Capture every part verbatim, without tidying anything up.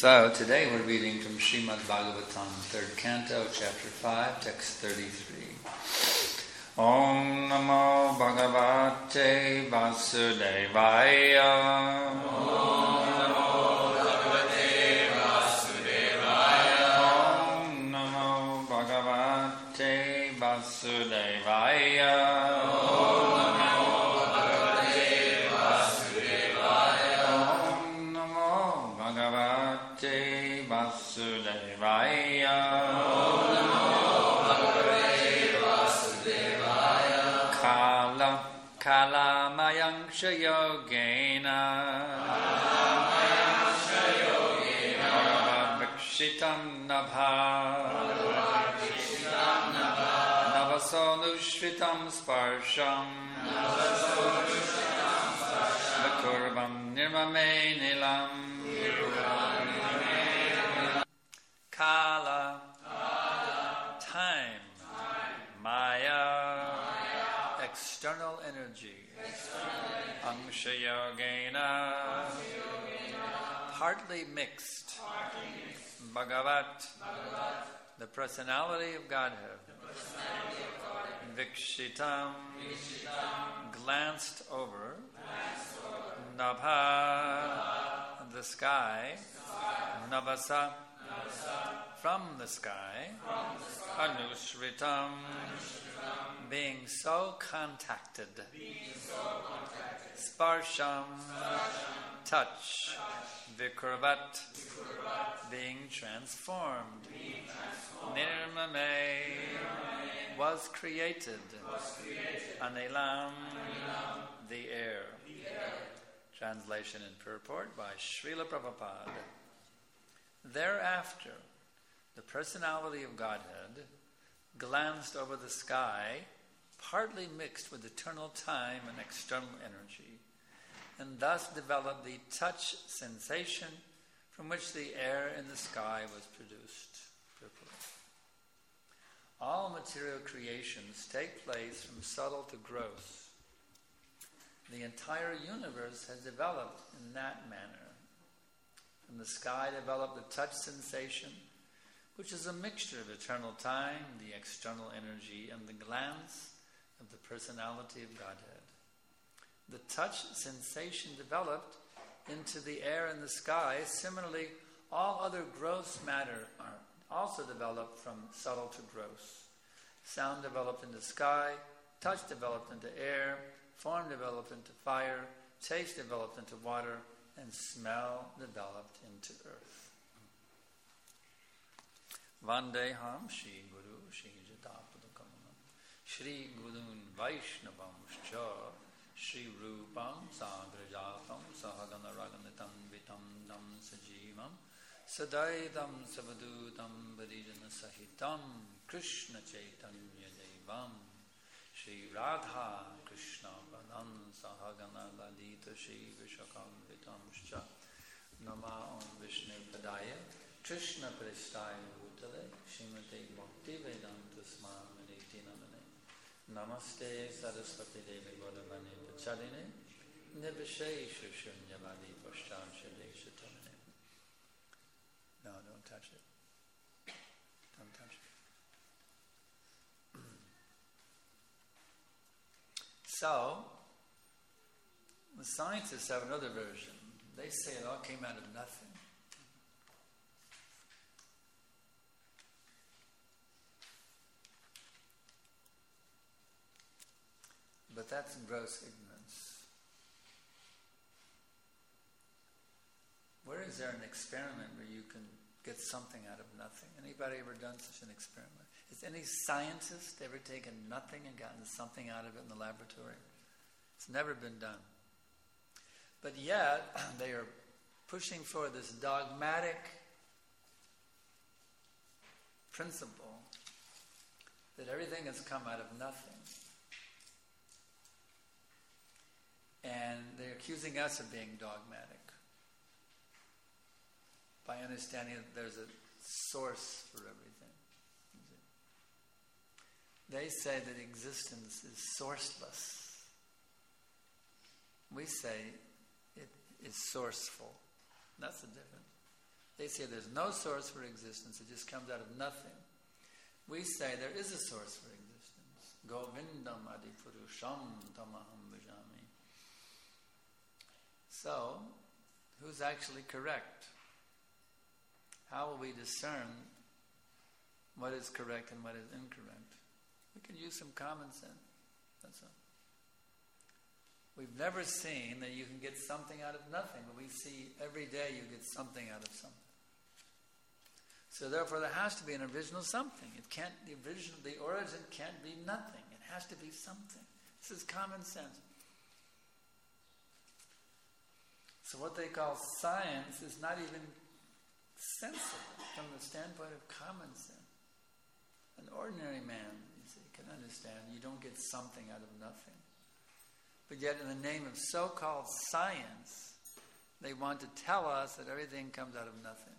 So today we're reading from Srimad Bhagavatam, third canto, chapter five, text thirty-three. Om Namo Bhagavate Vasudevaya. Om Namo Bhagavate Vasudevaya. Om Namo Bhagavate Vasudevaya. Vasudevaya. Om Namo Bhagavate Vasudevaya. Kala Kalamayangsha Yogena. Kalamayangsha Yogena. Bhagavikshitam Nabha. Bhagavikshitam Nabha. Navasonushritam Sparsham. Navasonushritam Sparsham. Vikurvam Nirmame Nilam. Kala, Kala. Time, Time. Maya, Maya. External energy, Angsha Yogena, partly mixed, partly mixed. Bhagavat, Bhagavat, the personality of Godhead, Vikshitam, glanced over, glanced over. Nabha, the sky, Navasa, from the sky, from the sky. Anushritam, Anushritam, being so contacted, being so contacted. Sparsham, Sparsham, touch, touch. Vikurvat, Vikurvat, being transformed, being transformed. Nirmame, was created, was created. Anilam, Anilam, the air. The air. Translation and purport by Srila Prabhupada. Thereafter, the personality of Godhead glanced over the sky, partly mixed with eternal time and external energy, and thus developed the touch sensation from which the air in the sky was produced. All material creations take place from subtle to gross. The entire universe has developed in that manner. From the sky developed the touch sensation, which is a mixture of eternal time, the external energy, and the glance of the personality of Godhead. The touch sensation developed into the air and the sky. Similarly, all other gross matter are also developed from subtle to gross. Sound developed into sky, touch developed into air, form developed into fire, taste developed into water, and smell developed into earth. Vandeham Shri Guru Shri Jatapadakamanam Shri Gurun Vaishnavamscha Shri Rupam Sagrajatam Sahagana Raganitam Vitam Dam Sajivam Sadaidam Savadutam Varijana Sahitam Krishna Chaitanya Devam Shri Radha Krishna Padam Sahagana Lalita Shri Vishakam Vitamscha Nama Om Vishnu Padaya Krishna Pristaya Bhutale Shrimate Bhakti Vedanta Smamaniti Namane Namaste Saraswati Devi Bodhavane Pachaline Nivishesha Shunyavadi Pashtam Shadesha Tamane. No, don't touch it. Don't touch it. So, the scientists have another version. They say it all came out of nothing. But that's gross ignorance. Where is there an experiment where you can get something out of nothing? Anybody ever done such an experiment? Has any scientist ever taken nothing and gotten something out of it in the laboratory? It's never been done. But yet, they are pushing for this dogmatic principle that everything has come out of nothing. And they're accusing us of being dogmatic by understanding that there's a source for everything. They say that existence is sourceless. We say it is sourceful. That's the difference. They say there's no source for existence, it just comes out of nothing. We say there is a source for existence. Govindam adipurusham tamaham bhajami. So, who's actually correct? How will we discern what is correct and what is incorrect? We can use some common sense. That's all. We've never seen that you can get something out of nothing, but we see every day you get something out of something. So therefore there has to be an original something. It can't, the original, the origin can't be nothing. It has to be something. This is common sense. So what they call science is not even sensible from the standpoint of common sense. An ordinary man, you see, can understand you don't get something out of nothing. But yet in the name of so-called science, they want to tell us that everything comes out of nothing.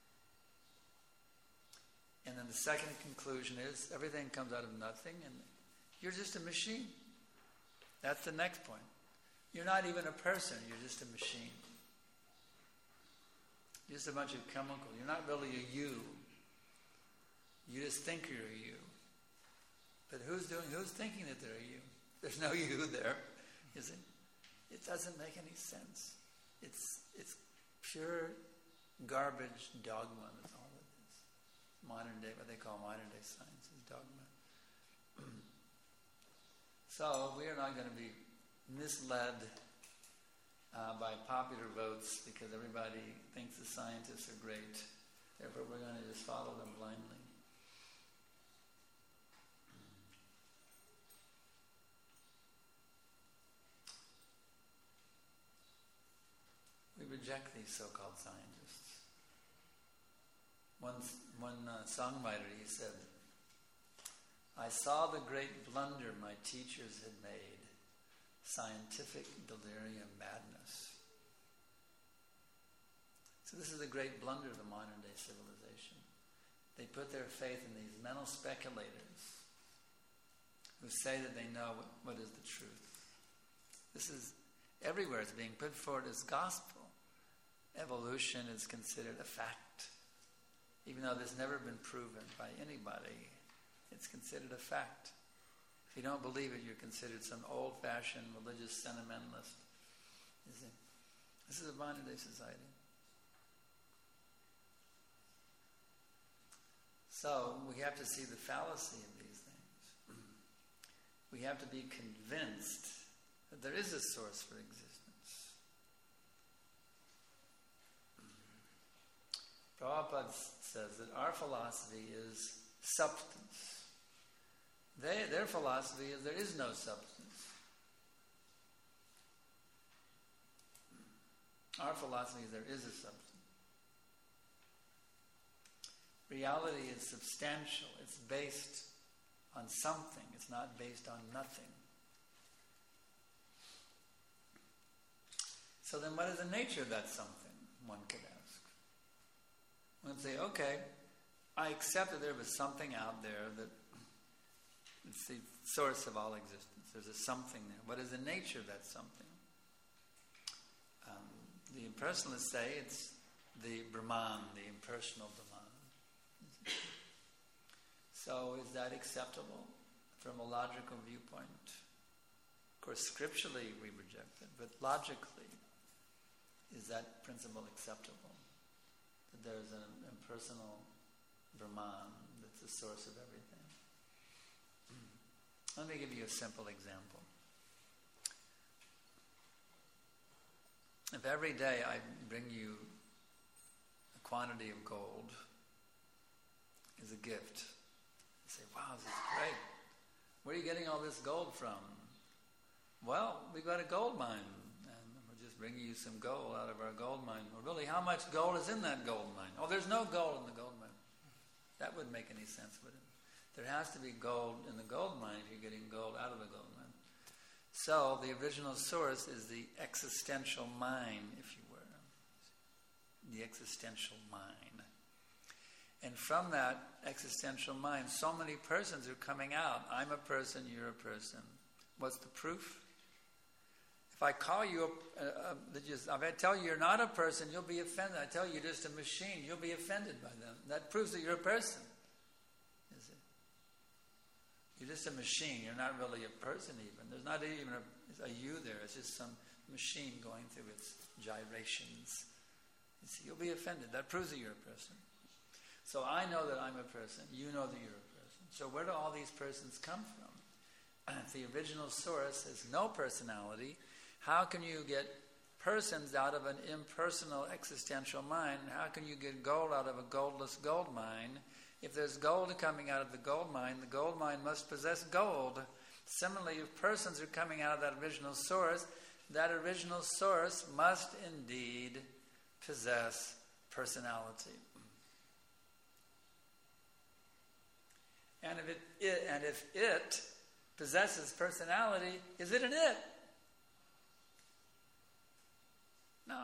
And then the second conclusion is everything comes out of nothing and you're just a machine. That's the next point. You're not even a person, you're just a machine. You're just a bunch of chemicals. You're not really a you. You just think you're a you. But who's doing who's thinking that they're a you? There's no you there. You see? It doesn't make any sense. It's it's pure garbage dogma, that's all it is. Modern day, what they call modern day science is dogma. So we are not going to be misled uh, by popular votes because everybody thinks the scientists are great. Therefore we're going to just follow them blindly. We reject these so-called scientists. One, one uh, songwriter, he said, I saw the great blunder my teachers had made, scientific delirium madness. So this is the great blunder of the modern day civilization. They put their faith in these mental speculators who say that they know what, what is the truth. This is everywhere. It's being put forward as gospel. Evolution is considered a fact. Even though this has never been proven by anybody, it's considered a fact. If you don't believe it, you're considered some old-fashioned religious sentimentalist. You see? This is a modern-day society. So we have to see the fallacy of these things. We have to be convinced that there is a source for existence. Prabhupada says that our philosophy is substance. They, their philosophy is there is no substance. Our philosophy is there is a substance. Reality is substantial. It's based on something. It's not based on nothing. So then what is the nature of that something, one could ask? One would say, okay, I accept that there was something out there that it's the source of all existence. There's a something there. What is the nature of that something? Um, the impersonalists say it's the Brahman, the impersonal Brahman. So is that acceptable from a logical viewpoint? Of course, scripturally we reject it, but logically, is that principle acceptable? That there's an impersonal Brahman that's the source of everything. Let me give you a simple example. If every day I bring you a quantity of gold as a gift, you say, wow, this is great. Where are you getting all this gold from? Well, we got a gold mine, and we're just bringing you some gold out of our gold mine. Well, really, how much gold is in that gold mine? Oh, there's no gold in the gold mine. That wouldn't make any sense, would it? There has to be gold in the gold mine if you're getting gold out of the gold mine. So the original source is the existential mind, if you were. The existential mind. And from that existential mind, so many persons are coming out. I'm a person, you're a person. What's the proof? If I call you, a, a, a, just, if I tell you you're not a person, you'll be offended. I tell you you're just a machine, you'll be offended by them. That proves that you're a person. You see? You're just a machine. You're not really a person even. There's not even a, a you there. It's just some machine going through its gyrations. You see, you'll be offended. That proves that you're a person. So I know that I'm a person. You know that you're a person. So where do all these persons come from? If the original source has no personality, how can you get persons out of an impersonal existential mind? How can you get gold out of a goldless gold mine? If there's gold coming out of the gold mine, the gold mine must possess gold. Similarly, if persons are coming out of that original source, that original source must indeed possess personality. And if it, it and if it possesses personality, is it an it? No.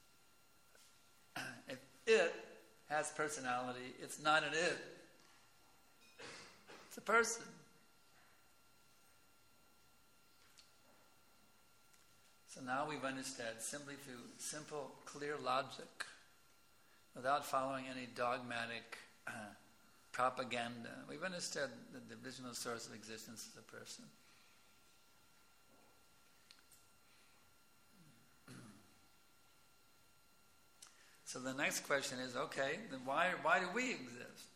If it has personality, it's not an it. It's a person. So now we've understood simply through simple, clear logic, without following any dogmatic uh, propaganda. We've understood that the original source of existence is a person. So the next question is, okay, then why why do we exist?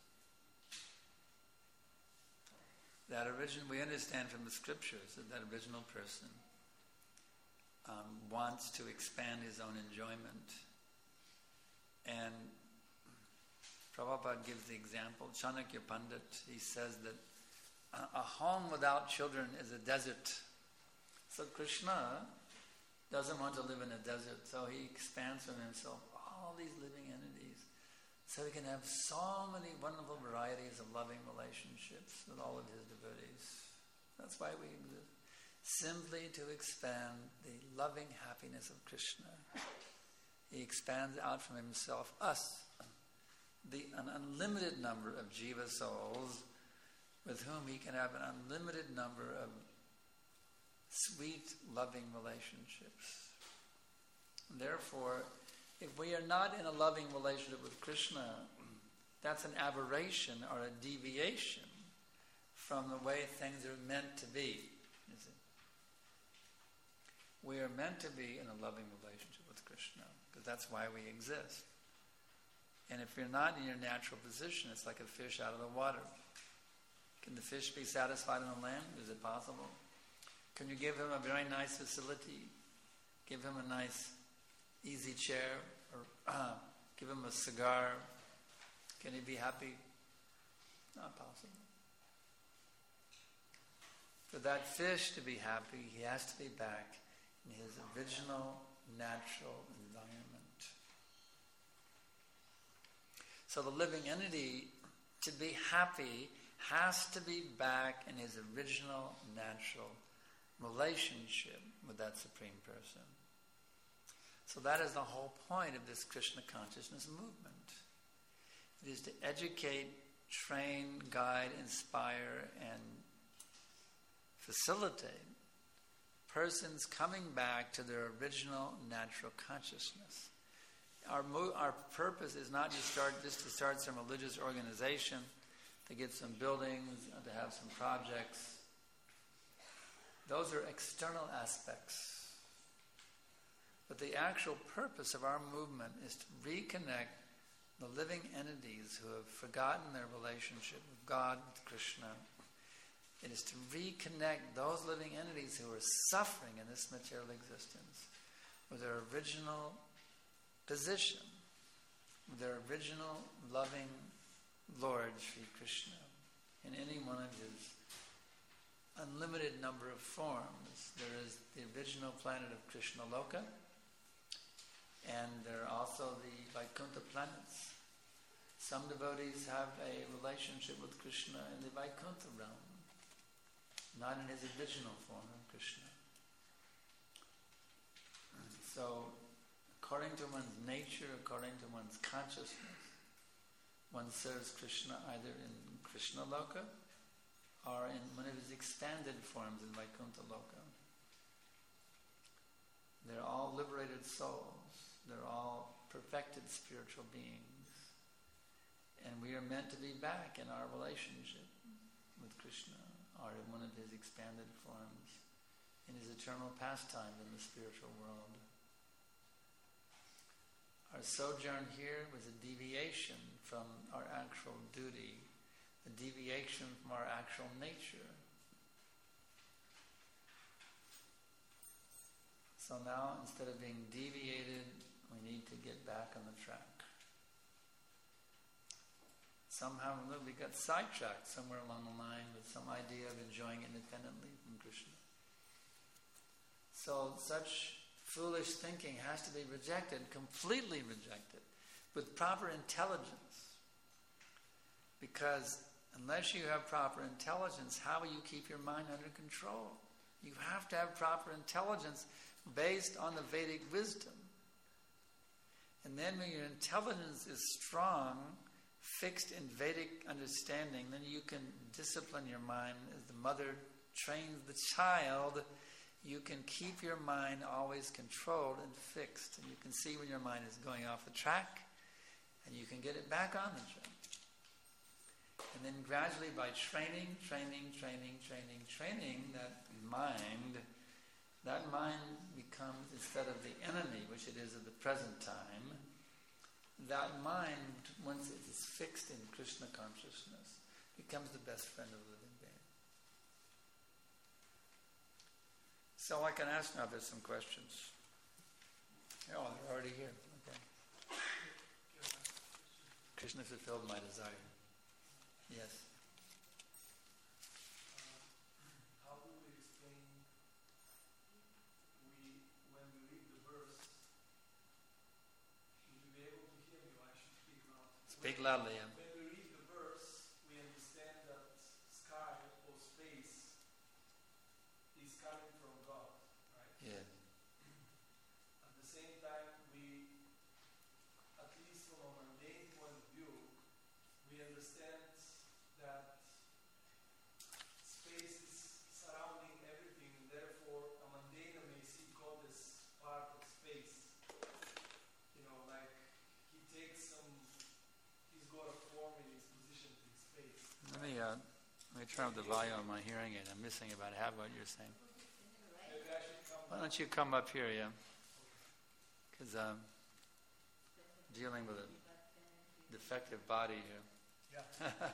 That original, we understand from the scriptures that that original person um, wants to expand his own enjoyment. And Prabhupada gives the example, Chanakya Pandit, he says that a, a home without children is a desert. So Krishna doesn't want to live in a desert, so he expands from himself all these living entities, so he can have so many wonderful varieties of loving relationships with all of his devotees. That's why we exist. Simply to expand the loving happiness of Krishna. He expands out from himself, us, the an unlimited number of jiva souls with whom he can have an unlimited number of sweet, loving relationships. Therefore, if we are not in a loving relationship with Krishna, that's an aberration or a deviation from the way things are meant to be. You see? We are meant to be in a loving relationship with Krishna, because that's why we exist. And if you're not in your natural position, it's like a fish out of the water. Can the fish be satisfied on the land? Is it possible? Can you give him a very nice facility? Give him a nice easy chair, or uh, give him a cigar? Can he be happy? Not possible. For that fish to be happy, he has to be back in his original natural environment. So the living entity, to be happy, has to be back in his original natural relationship with that Supreme Person. So that is the whole point of this Krishna consciousness movement. It is to educate, train, guide, inspire, and facilitate persons coming back to their original natural consciousness. Our mo- our purpose is not just start just to start some religious organization, to get some buildings, to have some projects. Those are external aspects. But the actual purpose of our movement is to reconnect the living entities who have forgotten their relationship with God, with Krishna. It is to reconnect those living entities who are suffering in this material existence with their original position, with their original loving Lord, Sri Krishna, in any one of his unlimited number of forms. There is the original planet of Krishna Loka, and there are also the Vaikuntha planets. Some devotees have a relationship with Krishna in the Vaikuntha realm, not in his original form of Krishna. So, according to one's nature, according to one's consciousness, one serves Krishna either in Krishna Loka or in one of his expanded forms in Vaikuntha Loka. They're all liberated souls. They're all perfected spiritual beings. And we are meant to be back in our relationship with Krishna, or in one of his expanded forms, in his eternal pastime in the spiritual world. Our sojourn here was a deviation from our actual duty, a deviation from our actual nature. So now, instead of being deviated, we need to get back on the track. Somehow we got sidetracked somewhere along the line with some idea of enjoying independently from Krishna. So such foolish thinking has to be rejected, completely rejected, with proper intelligence. Because unless you have proper intelligence, how will you keep your mind under control? You have to have proper intelligence based on the Vedic wisdom. And then when your intelligence is strong, fixed in Vedic understanding, then you can discipline your mind as the mother trains the child. You can keep your mind always controlled and fixed. And you can see when your mind is going off the track, and you can get it back on the track. And then gradually by training, training, training, training, training that mind, that mind becomes, instead of the enemy, which it is at the present time, that mind, once it is fixed in Krishna consciousness, becomes the best friend of the living being. So I can ask now, there's some questions. Oh, they're already here. Okay. Krishna fulfilled my desire. Yes. Speak loudly, yeah. When we read the verse, we understand that sky or space is coming from God, right? Yeah. At the same time, we, at least from a mundane point of view, we understand that space is surrounding everything, and therefore a mundane may see God as part of space. You know, like he takes some got a form in his position in space. Let me, uh, let me turn up the volume on my hearing aid. I'm missing about half what you're saying. Maybe I should come Why don't you come up here, yeah? Because I'm um, dealing with a defective body here. Yeah.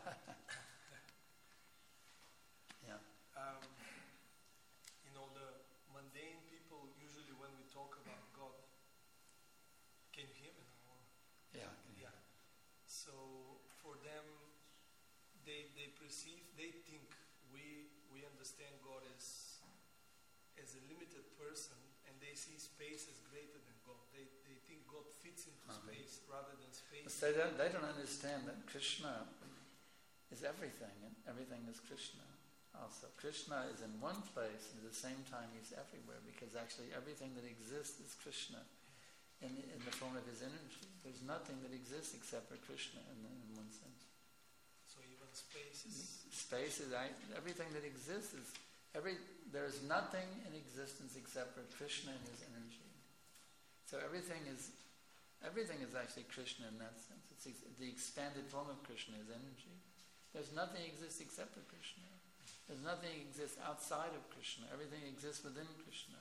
Yeah. Um, you know, the mundane people, usually when we talk about God, can you hear me now? Yeah, I can hear. Yeah. So for them, they they perceive, they think we we understand God as as a limited person, and they see space as greater than God. They they think God fits into Uh-huh. space rather than space. They don't, they don't understand that Krishna is everything, and everything is Krishna also. Krishna is in one place, and at the same time he's everywhere, because actually everything that exists is Krishna. In, in the form of his energy. There's nothing that exists except for Krishna in, in one sense. So even space is... Space is, I, everything that exists is, every, there is nothing in existence except for Krishna and his energy. So everything is, everything is actually Krishna in that sense. It's ex, the expanded form of Krishna is energy. There's nothing exists except for Krishna. There's nothing exists outside of Krishna. Everything exists within Krishna.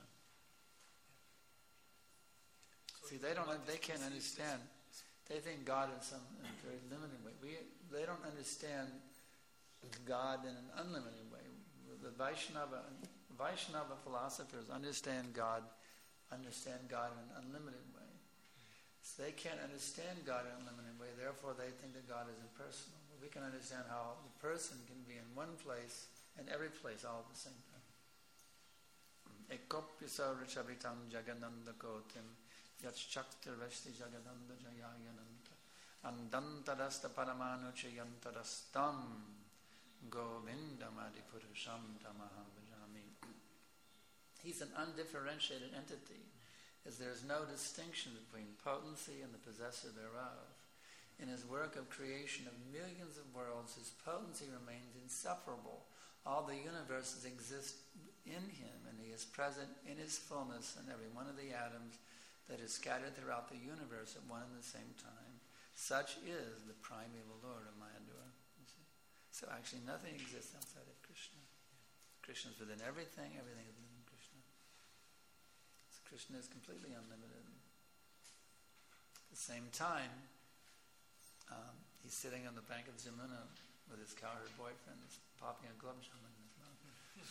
See, they don't. They can't understand. They think God in some in a very limited way. We, they don't understand God in an unlimited way. The Vaishnava Vaishnava philosophers understand God, understand God in an unlimited way. So they can't understand God in an unlimited way. Therefore, they think that God is impersonal. We can understand how the person can be in one place and every place all at the same time. Ekopyasa richavitam jagananda kotim Yachchaktirvesti jagadanda jayayananta Andantarasta paramanuchayantarastam Govindamadi purusham tamaha vajami. He's an undifferentiated entity, as there is no distinction between potency and the possessor thereof. In his work of creation of millions of worlds, his potency remains insufferable. All the universes exist in him, and he is present in his fullness in every one of the atoms that is scattered throughout the universe at one and the same time. Such is the primeval Lord of Mayadura. You see? So actually nothing exists outside of Krishna. Krishna is within everything, everything is within Krishna. So Krishna is completely unlimited. At the same time, um, he's sitting on the bank of Jamuna with his cowherd boyfriend, popping a gulab jamun in his mouth.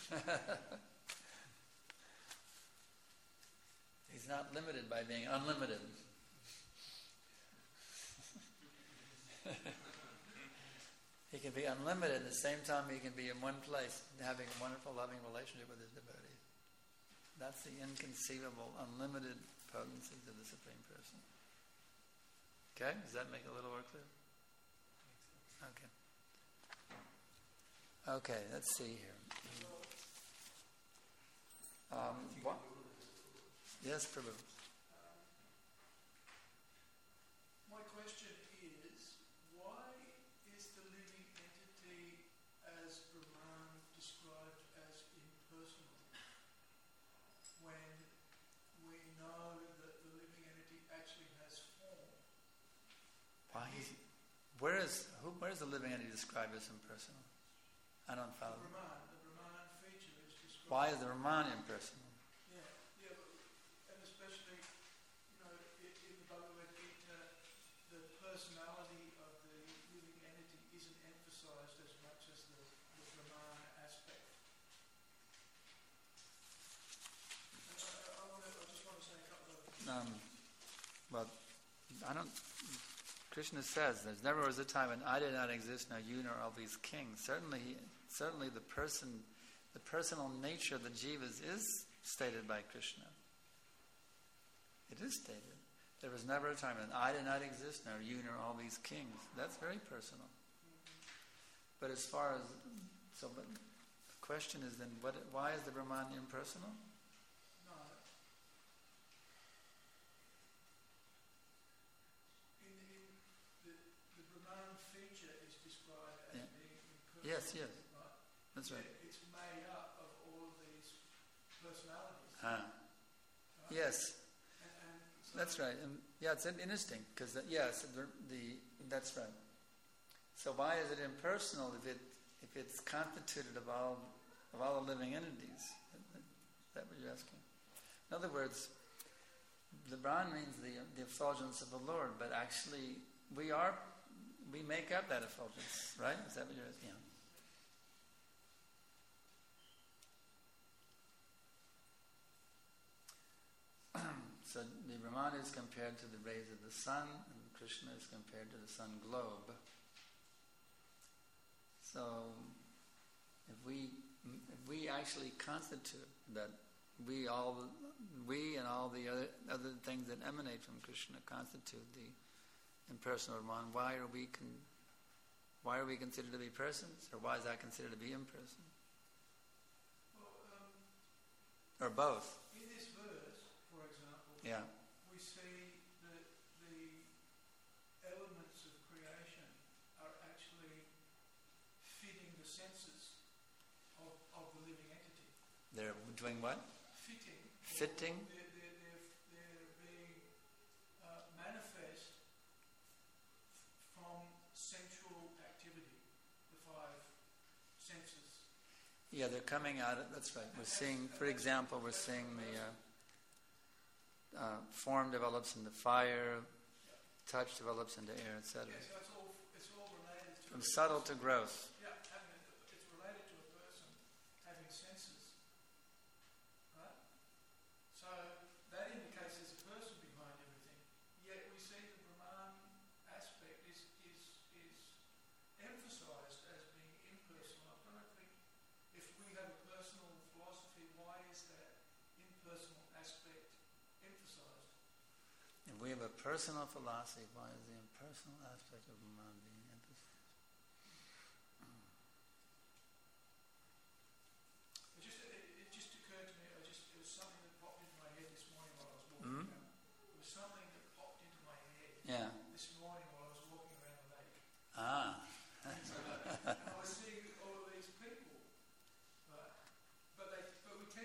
He's not limited by being unlimited. He can be unlimited at the same time he can be in one place, having a wonderful, loving relationship with his devotees. That's the inconceivable, unlimited potencies of the Supreme Person. Okay? Does that make it a little more clear? Okay. Okay, let's see here. Um, what? Yes, Prabhu. My question is, why is the living entity as Brahman described as impersonal when we know that the living entity actually has form? Why is, where is who, where is the living entity described as impersonal? I don't follow. The Brahman, the Brahman feature is described. Why is the Brahman impersonal? Yeah, yeah, but, and especially, you know, in, in the Bhagavad Gita, the personality of the living entity isn't emphasized as much as the, the Brahman aspect. And I, I, wanna, I just want to say a couple of things. Um, well, I don't. Krishna says, "There's never was a time when I did not exist, nor you, nor all these kings." Certainly, certainly, the person, the personal nature of the jivas is stated by Krishna. It is stated. There was never a time when I did not exist, nor you, nor all these kings. That's very personal. But as far as so, but the question is then, what? Why is the Brahman impersonal? No. In, in the, the Brahman feature is described as Yeah. being impersonal. Yes, yes. Right? That's right. Yeah, it's made up of all of these personalities. Ah, Right? yes. And, and so That's right, and yeah, it's interesting because yes, the, the that's right. So why is it impersonal if it if it's constituted of all of all the living entities? Is that what you're asking? In other words, the Brahman means the the effulgence of the Lord, but actually we are we make up that effulgence, right? Is that what you're asking? Yeah. So the Brahman is compared to the rays of the sun, and Krishna is compared to the sun globe. So, if we if we actually constitute that we all we and all the other other things that emanate from Krishna constitute the impersonal Brahman, why are we con, why are we considered to be persons, or why is that considered to be impersonal, well, um, or both? in this verse, for example, Yeah. we see that the elements of creation are actually fitting the senses of, of the living entity. They're doing what? Fitting. Fitting? They're, they're, they're, they're being uh, manifest from sensual activity, the five senses. Yeah, they're coming out. Of, that's right. We're seeing, for example, we're seeing the uh, uh, form develops into fire, touch develops into air, et cetera. Yeah, so it's all, it's all related to From a subtle to person. gross. Yeah, having a, it's related to a person having senses, right? So that indicates there's a person behind everything. Yet we see the Brahman aspect is is is emphasized as being impersonal. I don't think if we have a personal philosophy, why is that impersonal aspect emphasized? If we have a personal philosophy, why is the impersonal aspect of Brahman being emphasized? It just it, it just occurred to me. I just it was something that popped into my head this morning while I was walking Mm. around. It was something that popped into my head Yeah. this morning while I was walking around the lake. Ah. And I was seeing all of these people, right? But they, but we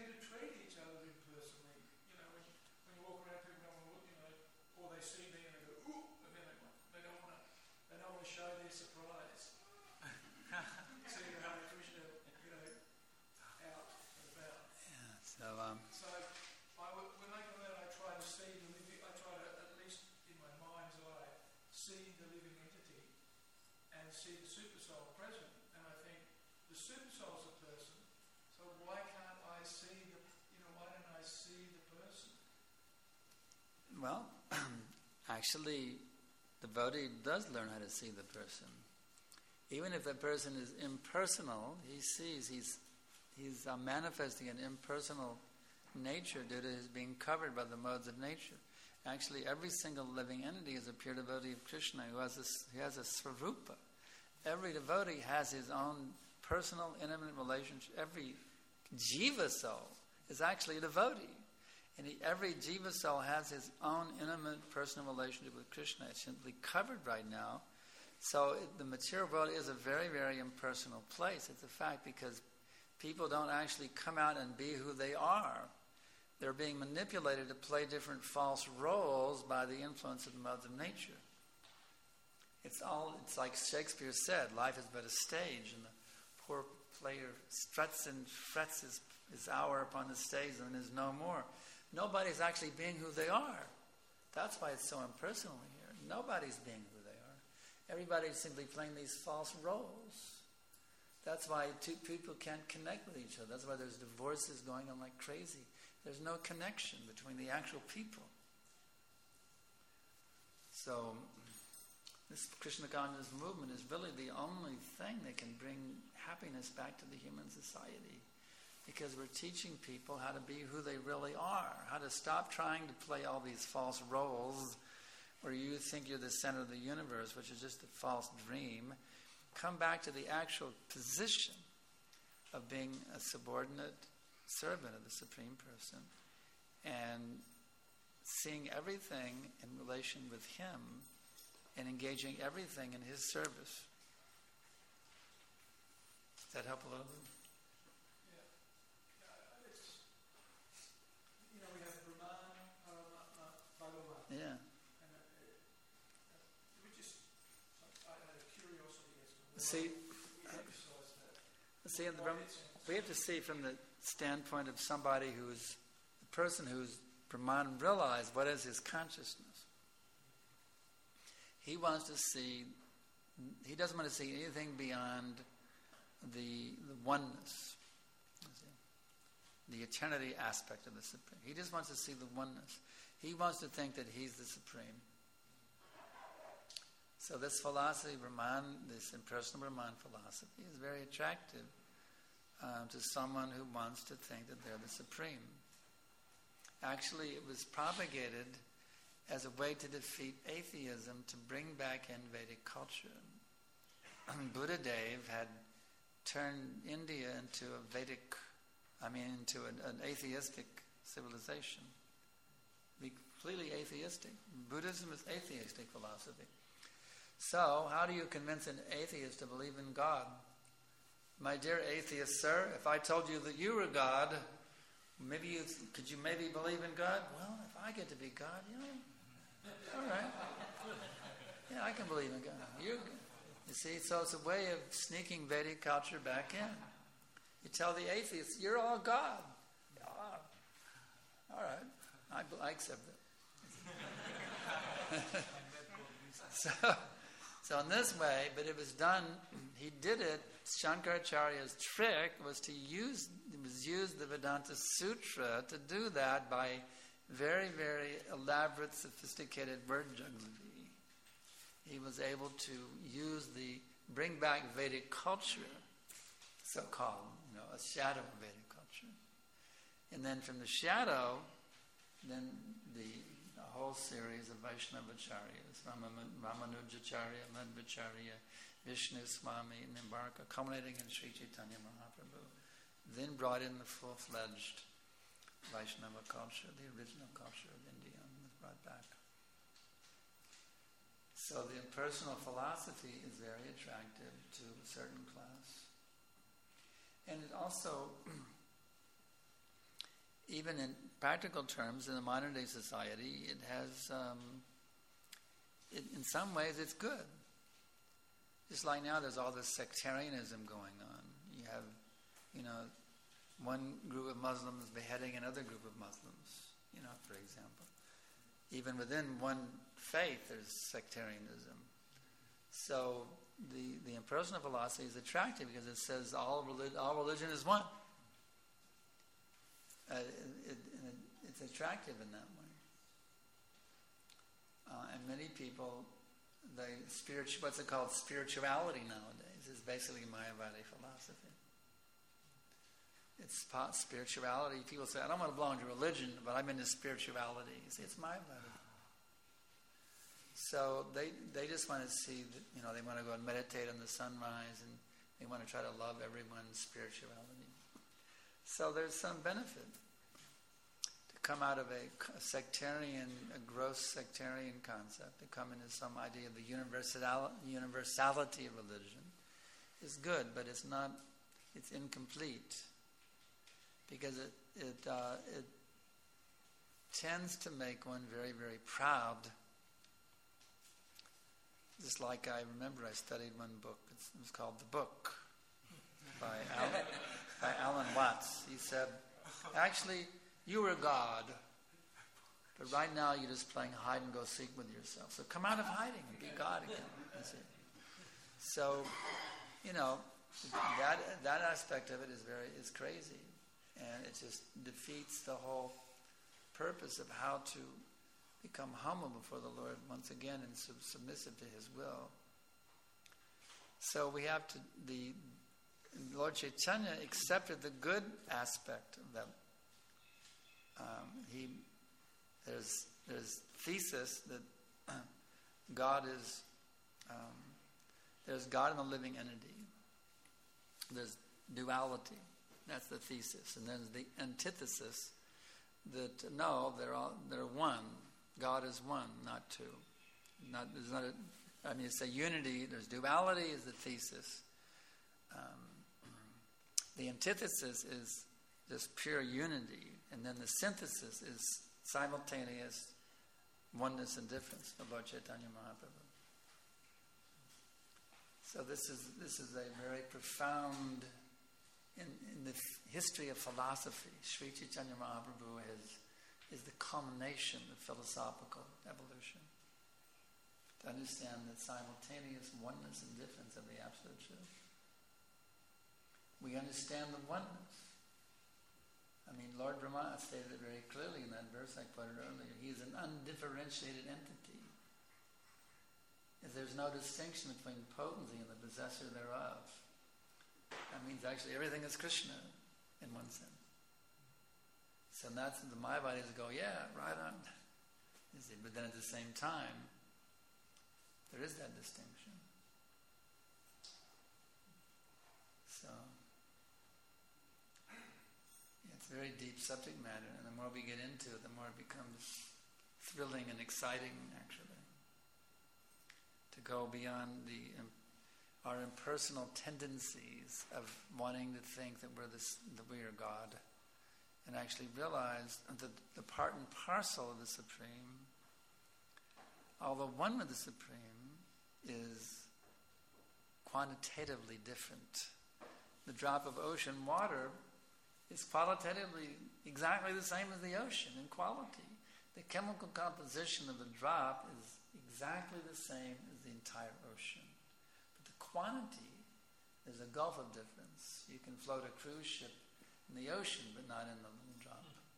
see the living entity and see the super soul present. And I think the super soul's a person, so why can't I see the, you know, why don't I see the person? Well, actually, the devotee does learn how to see the person. Even if the person is impersonal, he sees he's he's uh, manifesting an impersonal nature due to his being covered by the modes of nature. Actually, every single living entity is a pure devotee of Krishna who has a, he has a svarupa. Every devotee has his own personal, intimate relationship. Every jiva soul is actually a devotee. And he, every jiva soul has his own intimate, personal relationship with Krishna. It's simply covered right now. So it, the material world is a very, very impersonal place. It's a fact because people don't actually come out and be who they are. They're being manipulated to play different false roles by the influence of the modes of nature. It's all, it's like Shakespeare said, life is but a stage, and the poor player struts and frets his, his hour upon the stage and is no more. Nobody's actually being who they are. That's why it's so impersonal here. Nobody's being who they are. Everybody's simply playing these false roles. That's why two people can't connect with each other. That's why there's divorces going on like crazy. There's no connection between the actual people. So, this Krishna consciousness movement is really the only thing that can bring happiness back to the human society. Because we're teaching people how to be who they really are. How to stop trying to play all these false roles where you think you're the center of the universe, which is just a false dream. Come back to the actual position of being a subordinate servant of the Supreme Person and seeing everything in relation with Him and engaging everything in His service. Does that help a little bit? Yeah. Uh, it's, you know, we have Brahman, Paramatma, Bhagavan. Yeah. And uh, uh, we just, I had a curiosity as to why See, we emphasize that. see, in the Brahman, we have to see from the standpoint of somebody who's a person who's Brahman realized what is his consciousness. He wants to see, he doesn't want to see anything beyond the, the oneness, the eternity aspect of the Supreme. He just wants to see the oneness. He wants to think that he's the Supreme. So this philosophy, Brahman, this impersonal Brahman philosophy, is very attractive um, to someone who wants to think that they're the Supreme. Actually, it was propagated as a way to defeat atheism, to bring back in Vedic culture. Buddha Dev had turned India into a Vedic, I mean, into an, an atheistic civilization. Be completely atheistic. Buddhism is atheistic philosophy. So, how do you convince an atheist to believe in God? My dear atheist, sir, if I told you that you were God, maybe you could you maybe believe in God? Well, if I get to be God, you know, all right. Yeah, I can believe in God. You're, you see, so it's a way of sneaking Vedic culture back in. You tell the atheist, you're all God. Oh, all right, I, I accept it. so, so in this way, but it was done, he did it, Shankaracharya's trick was to use, was use the Vedanta Sutra to do that by very, very elaborate, sophisticated word jugglery. He was able to use the, bring back Vedic culture, so-called, you know, a shadow of Vedic culture. And then from the shadow, then the, the whole series of Vaishnavacharyas, Ramanujacharya, Madhvacharya, Vishnu Swami, and Nimbarka, culminating in Sri Chaitanya Mahaprabhu, then brought in the full-fledged Vaishnava culture, the original culture of India, was brought back. So the impersonal philosophy is very attractive to a certain class. And it also, even in practical terms, in the modern day society, it has, um, it, in some ways, it's good. Just like now, there's all this sectarianism going on. You have, you know, one group of Muslims beheading another group of Muslims, you know, for example. Even within one faith, there's sectarianism. So the, the impersonal philosophy is attractive because it says all, relig- all religion is one. Uh, it, it, it, it's attractive in that way. Uh, and many people, they spiritu- what's it called? Spirituality nowadays is basically Mayavadi philosophy. It's pot spirituality. People say, I don't want to belong to religion, but I'm into spirituality. You see, it's Mayavadi. So they they just want to see, that, you know, they want to go and meditate on the sunrise, and they want to try to love everyone's spirituality. So there's some benefit to come out of a sectarian, a gross sectarian concept, to come into some idea of the universal, universality of religion is good, but it's not, it's incomplete because it it uh, it tends to make one very, very proud. Just like I remember I studied one book, it's, it was called The Book by Alan, by Alan Watts. He said, actually, you were God, but right now you're just playing hide and go seek with yourself. So come out of hiding and be God again. You see. So, you know, that that aspect of it is very is crazy, and it just defeats the whole purpose of how to become humble before the Lord once again and sub- submissive to His will. So we have to, the Lord Chaitanya accepted the good aspect of that. Um, he, there's, there's thesis that God is, um, there's God in the living entity. There's duality. That's the thesis. And then the antithesis that no, they're all, they're one. God is one, not two. Not, there's not a, I mean, it's a unity. There's duality is the thesis. Um, the antithesis is just pure unity, and then the synthesis is simultaneous oneness and difference of Lord Chaitanya Mahaprabhu. So this is this is a very profound in, in the f- history of philosophy. Sri Chaitanya Mahaprabhu has. Is the culmination of philosophical evolution. To understand the simultaneous oneness and difference of the Absolute Truth. We understand the oneness. I mean, Lord Brahma stated it very clearly in that verse I quoted earlier. He is an undifferentiated entity. If there's no distinction between potency and the possessor thereof, that means actually everything is Krishna in one sense. So that's the Mayavadis go, yeah, right on. You see, but then at the same time, there is that distinction. So, yeah, it's a very deep subject matter, and the more we get into it, the more it becomes thrilling and exciting, actually. To go beyond the um, our impersonal tendencies of wanting to think that we're this, that we are God. And actually realize that the part and parcel of the Supreme, although one with the Supreme, is quantitatively different. The drop of ocean water is qualitatively exactly the same as the ocean in quality. The chemical composition of the drop is exactly the same as the entire ocean. But the quantity, there's a gulf of difference. You can float a cruise ship in the ocean, but not in the little drop.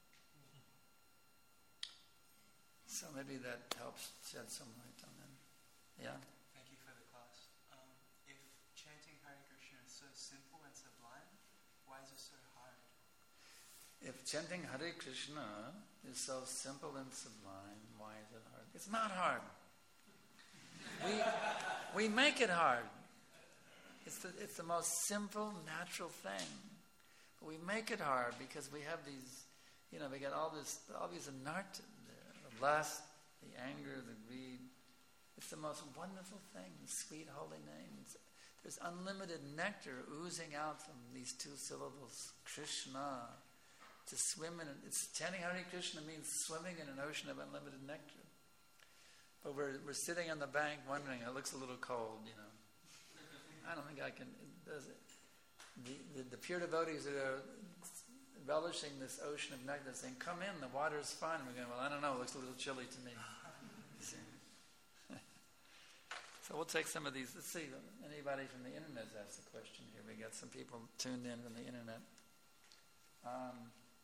So maybe that helps shed some light on that. Yeah? Thank you for the class. Um, if chanting Hare Krishna is so simple and sublime, why is it so hard? If chanting Hare Krishna is so simple and sublime, why is it hard? It's not hard. We we make it hard. It's the, it's the most simple, natural thing. We make it hard because we have these, you know, we got all this, all these anartas there, the lust, the anger, the greed. It's the most wonderful thing, the sweet holy names. There's unlimited nectar oozing out from these two syllables, Krishna. To swim in it, it's chanting Hare Krishna means swimming in an ocean of unlimited nectar. But we're we're sitting on the bank wondering, it looks a little cold, you know. I don't think I can, does it? The, the, the pure devotees that are relishing this ocean of nectar saying, come in, the water is fine. And we're going, well, I don't know, it looks a little chilly to me. You see? So we'll take some of these. Let's see, anybody from the internet has asked a question here. We got some people tuned in from the internet. Um,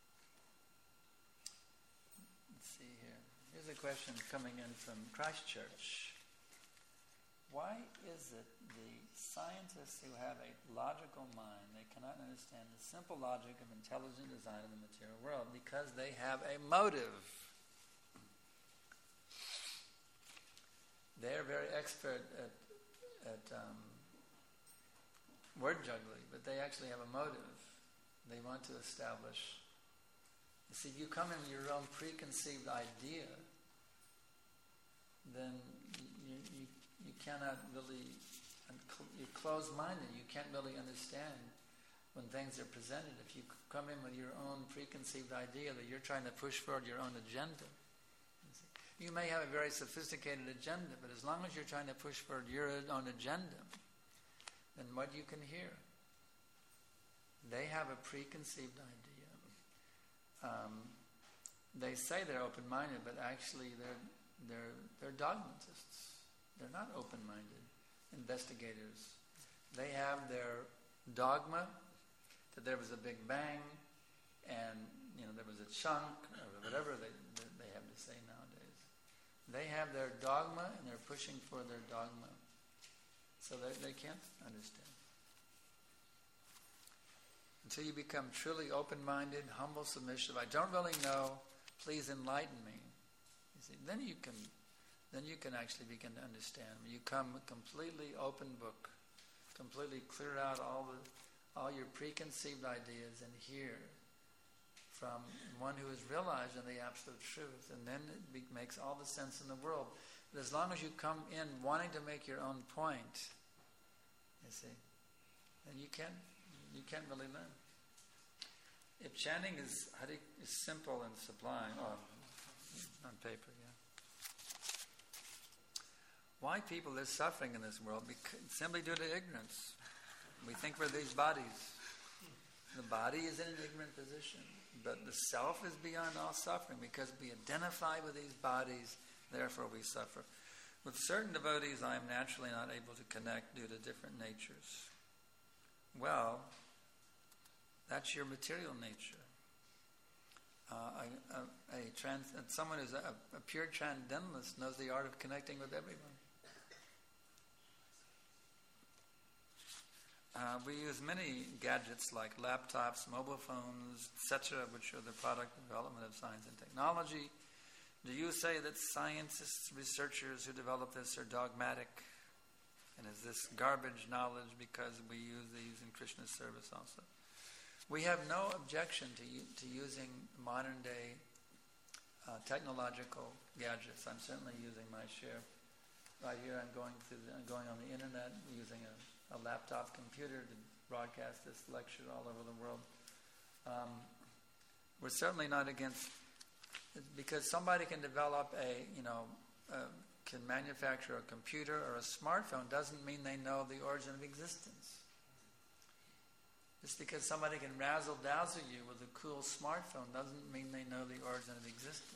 let's see here. Here's a question coming in from Christchurch. Why is it the scientists who have a logical mind, they cannot understand the simple logic of intelligent design in the material world? Because they have a motive. They're very expert at, at um, word juggling, but they actually have a motive. They want to establish. You see, if you come in with your own preconceived idea, then you, you, you cannot really, you're closed-minded. You can't really understand when things are presented. If you come in with your own preconceived idea that you're trying to push forward your own agenda, you may have a very sophisticated agenda, but as long as you're trying to push forward your own agenda, then what you can hear, they have a preconceived idea. Um, they say they're open-minded, but actually they're they're they're dogmatists. They're not open-minded investigators. They have their dogma that there was a Big Bang, and you know there was a chunk, or whatever they they have to say nowadays. They have their dogma, and they're pushing for their dogma. So they, they can't understand. Until you become truly open-minded, humble, submissive, I don't really know, please enlighten me. You see, then you can then you can actually begin to understand. You come a completely open book, completely clear out all the all your preconceived ideas and hear from one who has realized in the absolute truth, and then it be, makes all the sense in the world. But as long as you come in wanting to make your own point, you see, then you can't you can't really learn. If chanting is is simple and sublime, oh, on paper, yeah. Why people are suffering in this world? Because, simply due to ignorance. We think we're these bodies. The body is in an ignorant position. But the self is beyond all suffering because we identify with these bodies, therefore we suffer. With certain devotees, I am naturally not able to connect due to different natures. Well, that's your material nature. Uh, a, a, a trans, someone who's a, a pure transcendentalist knows the art of connecting with everyone. Uh, we use many gadgets like laptops, mobile phones, et cetera, which are the product development of science and technology. Do you say that scientists, researchers who develop this are dogmatic? And is this garbage knowledge because we use these in Krishna's service also? We have no objection to u- to using modern-day uh, technological gadgets. I'm certainly using my share. Right here, I'm going through. The, I'm going on the internet, using a a laptop computer to broadcast this lecture all over the world. Um, we're certainly not against, because somebody can develop a, you know, uh, can manufacture a computer or a smartphone doesn't mean they know the origin of existence. Just because somebody can razzle-dazzle you with a cool smartphone doesn't mean they know the origin of existence.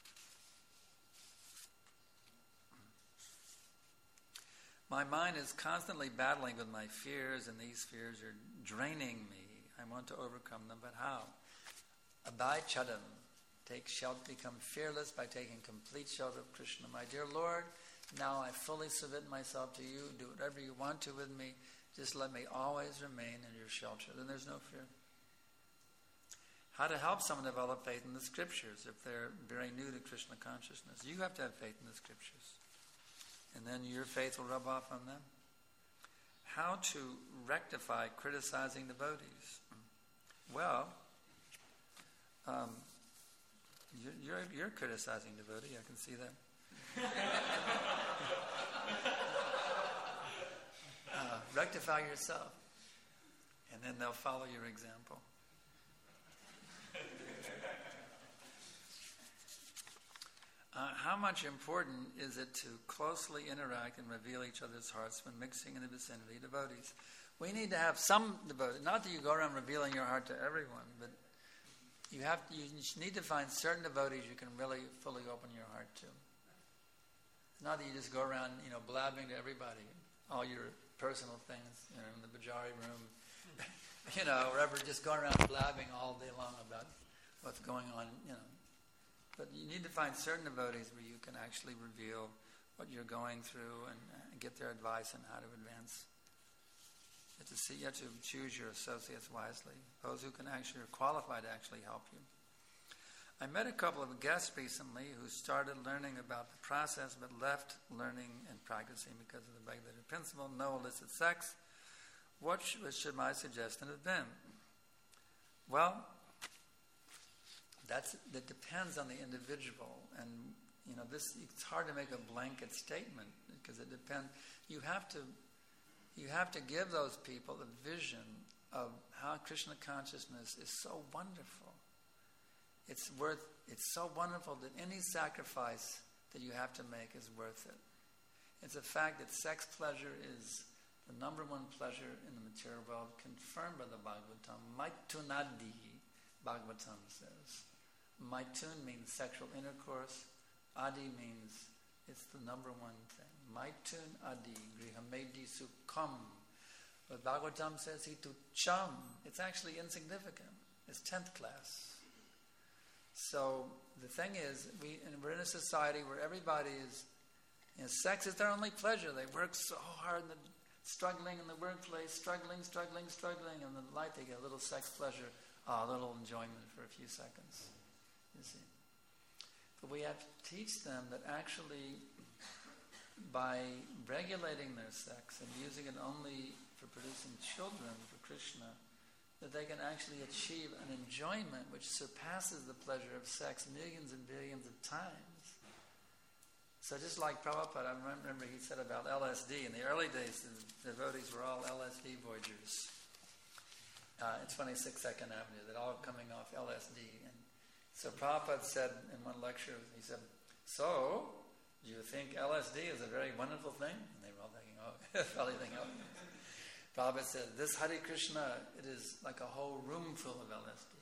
My mind is constantly battling with my fears, and these fears are draining me. I want to overcome them, but how? Abide chadam. Take shelter, become fearless by taking complete shelter of Krishna. My dear Lord, now I fully submit myself to you. Do whatever you want to with me. Just let me always remain in your shelter. Then there's no fear. How to help someone develop faith in the scriptures if they're very new to Krishna consciousness? You have to have faith in the scriptures. And then your faith will rub off on them. How to rectify criticizing devotees? Well, um, you're, you're, you're criticizing devotee, I can see that. uh, rectify yourself, and then they'll follow your example. Uh, how much important is it to closely interact and reveal each other's hearts when mixing in the vicinity of devotees? We need to have some devotees. Not that you go around revealing your heart to everyone, but you have you need to find certain devotees you can really fully open your heart to. Not that you just go around, you know, blabbing to everybody, all your personal things, you know, in the Bajari room, you know, wherever, just going around blabbing all day long about what's going on, you know. But you need to find certain devotees where you can actually reveal what you're going through and, and get their advice on how to advance. You have to see, you have to choose your associates wisely, those who can actually are qualified to actually help you. I met a couple of guests recently who started learning about the process but left learning and practicing because of the Bhagavad principle, no illicit sex. What should, what should my suggestion have been? Well, that's, that depends on the individual. And, you know, this, it's hard to make a blanket statement because it depends. You have to, you have to give those people a vision of how Krishna consciousness is so wonderful. It's worth, it's so wonderful that any sacrifice that you have to make is worth it. It's a fact that sex pleasure is the number one pleasure in the material world, confirmed by the Bhagavatam. Maitunadi, Bhagavatam says. Maitun means sexual intercourse. Adi means it's the number one thing. Maitun adi, grihamedi sukham. But Bhagavatam says hitu cham. It's actually insignificant. It's tenth class. So the thing is, we, and we're in a society where everybody is, you know, sex is their only pleasure. They work so hard, and struggling in the workplace, struggling, struggling, struggling, and in life they get a little sex pleasure, oh, a little enjoyment for a few seconds. You see. But we have to teach them that actually, by regulating their sex and using it only for producing children for Krishna, that they can actually achieve an enjoyment which surpasses the pleasure of sex millions and billions of times. So just like Prabhupada, I remember he said about L S D, in the early days the devotees were all L S D voyagers. Uh, it's twenty-six Second Avenue, they're all coming off L S D. And so Prabhupada said in one lecture, he said, so, do you think L S D is a very wonderful thing? And they were all thinking, oh, probably thinking, oh. Prabhupada said, this Hare Krishna, it is like a whole room full of L S D.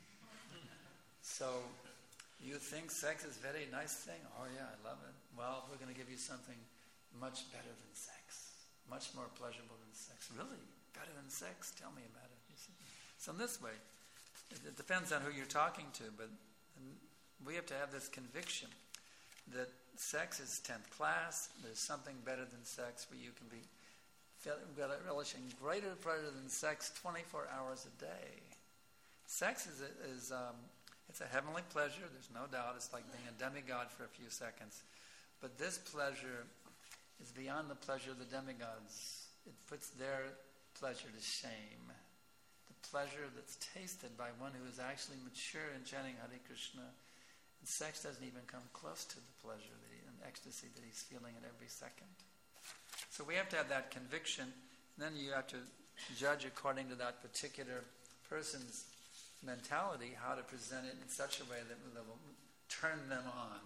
So, you think sex is a very nice thing? Oh yeah, I love it. Well, we're going to give you something much better than sex. Much more pleasurable than sex. Really? Better than sex? Tell me about it. You see? So in this way, it, it depends on who you're talking to, but we have to have this conviction that sex is tenth class, there's something better than sex where you can be relishing greater pleasure than sex twenty-four hours a day. Sex is, a, is um, it's a heavenly pleasure, there's no doubt. It's like being a demigod for a few seconds. But this pleasure is beyond the pleasure of the demigods. It puts their pleasure to shame. The pleasure that's tasted by one who is actually mature in chanting Hare Krishna. And sex doesn't even come close to the pleasure that he, and ecstasy that he's feeling at every second. So we have to have that conviction, and then you have to judge according to that particular person's mentality how to present it in such a way that will turn them on.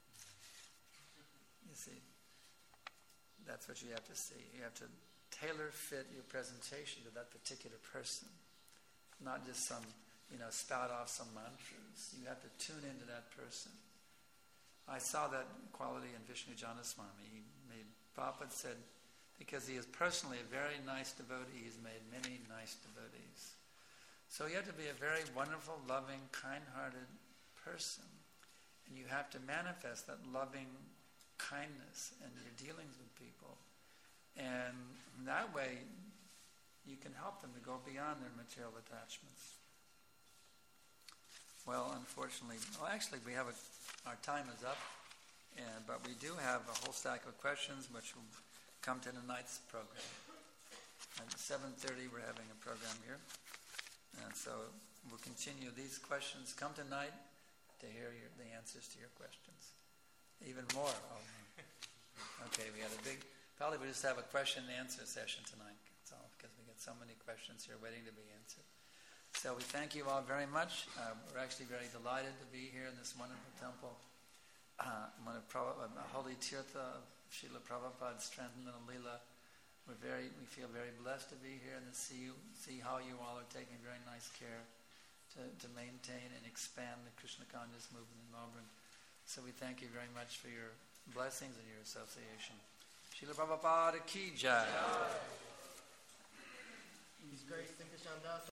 You see, that's what you have to see. You have to tailor fit your presentation to that particular person, not just some, you know, spout off some mantras. You have to tune into that person. I saw that quality in Vishnu Janaswami. He made, Prabhupada said, because he is personally a very nice devotee, he's made many nice devotees. So you have to be a very wonderful, loving, kind-hearted person. And you have to manifest that loving kindness in your dealings with people. And that way, you can help them to go beyond their material attachments. Well, unfortunately, well, actually, we have a, our time is up, and but we do have a whole stack of questions which will come to tonight's program. At seven thirty, we're having a program here, and so we'll continue. These questions come tonight to hear your, the answers to your questions. Even more. Oh, okay, we had a big. Probably we just have a question and answer session tonight. That's all, because we get so many questions here waiting to be answered. So we thank you all very much. Uh, we're actually very delighted to be here in this wonderful temple. Uh, one of Prabhupada, uh, Holy Tirtha of Srila Prabhupada's Transcendental Leela. We're very, we feel very blessed to be here and to see you, see how you all are taking very nice care to, to maintain and expand the Krishna conscious movement in Melbourne. So we thank you very much for your Blessings in your association. Srila Prabhupada ki jai. His Grace Sankar Das